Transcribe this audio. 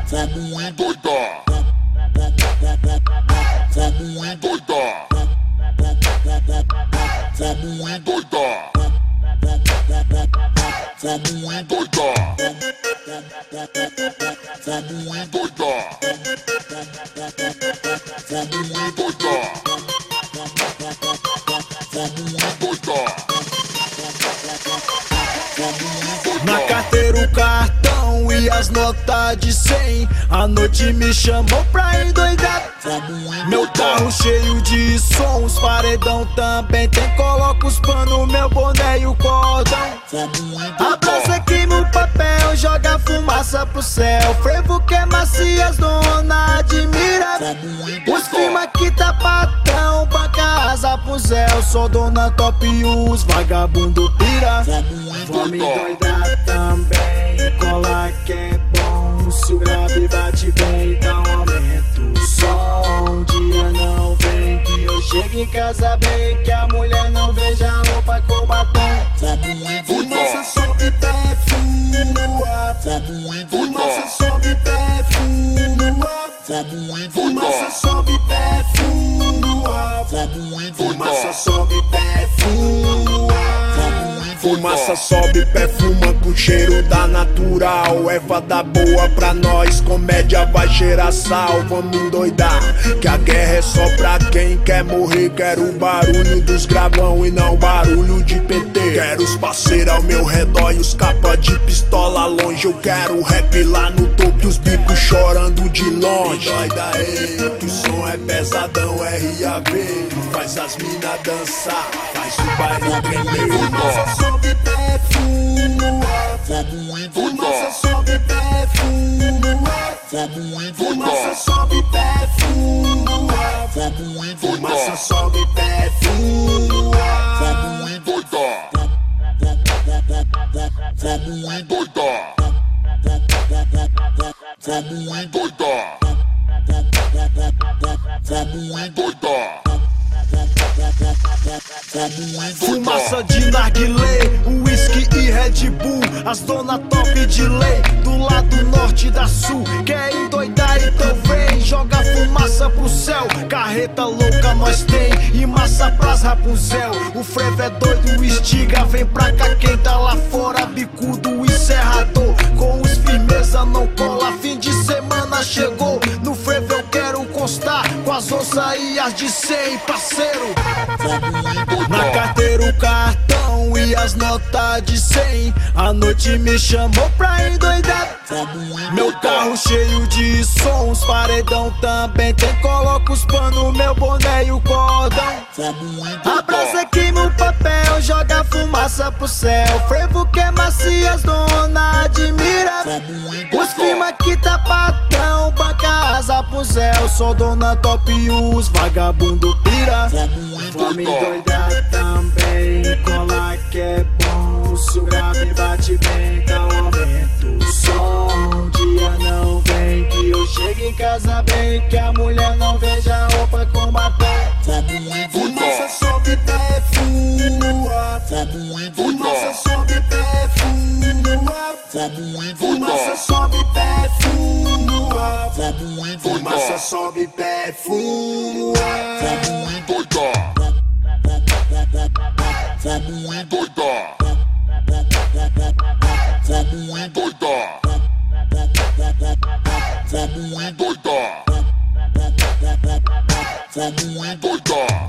Vamos endoidar. Vamos endoidar. Vamos endoidar. Vamos endoidar. Vamos endoidar. Vamos endoidar. Vamos endoidar. Na carteira o cartão e as notas de 100. A noite me chamou pra endoidar. Meu carro cheio de sons, paredão também tem. Coloca os panos, meu boné e o cordão. A brasa queima o papel, joga fumaça pro céu. Frevo que é macio, as dona admira. Os firma que tá patrão, banca asa pro céu. Sou dona top e os vagabundo pira. Vamos endoidar também, cola que é bom. Se o grave bate bem, então aumenta o som. Um dia não vem que eu chegue em casa bem, que a mulher não veja a roupa com batom. Fumaça sobe, pé, fumo no ar. Fumaça sobe, pé, fumo no ar. Fumaça sobe, pé, fumo no ar. Fumaça sobe, pé, fumo no ar. Fumaça sobe, pé fuma com cheiro da natural. Erva da boa pra nós, comédia vai cheirar sal. Vamos endoidar, que a guerra é só pra quem quer morrer. Quero o barulho dos gravão e não barulho de PT. Quero os parceiros ao meu redor e os capa de pistola longe. Eu quero o rap lá no topo e os bicos chorando de longe. Endoida aí, que o som é pesadão, RAV. Faz as mina dançar, faz o baile tremer. Fumaça sobe, pé, fumo no ar. Fumaça sobe, pé, fumo no ar. Fumaça sobe, pé, fumo no ar. Fumaça sobe, pé, fumo no ar. Vamos endoidar. Vamos endoidar. Vamos endoidar. Vamos endoidar. Fumaça de narguilé, whisky e Red Bull. As dona top de lei, do lado norte da sul. Quer endoidar então vem, joga fumaça pro céu. Carreta louca nós tem, e massa pras Rapunzel. O frevo é doido, estiga, vem pra cá quem tá lá fora. Bicudo, encerrador, com os firmeza não cola. Fim de semana chegou, no frevo eu quero constar. Com as onças e as de 100, parceiro. Na carteira o cartão e as notas de 100. A noite me chamou pra endoidar. Meu carro cheio de sons, paredão também tem. Coloca os panos, meu boné e o cordão. A brasa queima o papel, joga fumaça pro céu. Frevo que é macio, as dona admira. Os firma que tá patrão, banca asa pro céu. Sou dona top e os vagabundo pira. Vamos endoidar também, cola que é bom. Se o grave bate bem, então aumenta o som. Um dia não vem que eu chegue em casa bem, que a mulher não veja a roupa com batom. Fumaça sobe, pé, fumo no ar. Fumaça sobe, pé, fumo no ar. Fumaça sobe, pé, fumo no ar. Fumaça sobe, pé, fumo no ar. Vamos endoidar. Vamos endoidar. Vamos endoidar. Vamos endoidar. Vamos endoidar.